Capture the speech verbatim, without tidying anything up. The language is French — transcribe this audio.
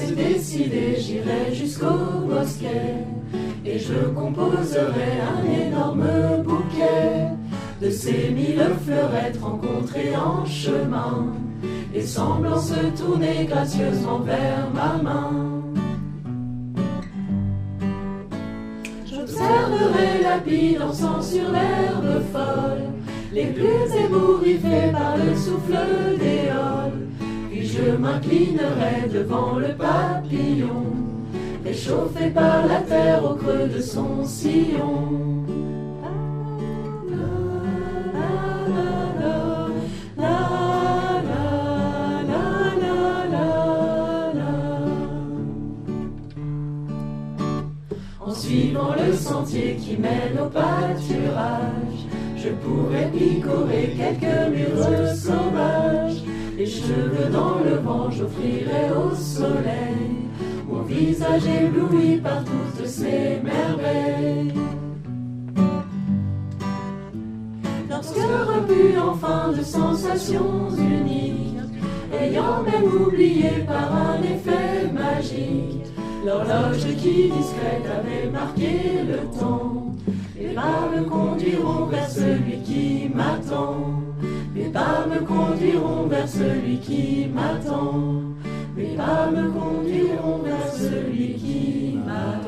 c'est décidé, j'irai jusqu'au bosquet et je composerai un énorme bouquet de ces mille fleurettes rencontrées en chemin et semblant se tourner gracieusement vers ma main. J'observerai la pie dansant sur l'herbe folle, les plus ébouriffés par le souffle d'éole. Puis je m'inclinerai devant le papillon, réchauffé par la terre au creux de son sillon. En suivant le sentier qui mène au pâturage, je pourrais picorer quelques murs sauvages. Les cheveux dans le vent, j'offrirai au soleil mon visage ébloui par toutes ces merveilles. Lorsque repu enfin de sensations uniques, ayant même oublié par un effet magique l'horloge qui discrète avait marqué le temps, mes pas me conduiront vers celui qui m'attend. Mes pas me conduiront vers celui qui m'attend. Mes pas me conduiront vers celui qui m'attend.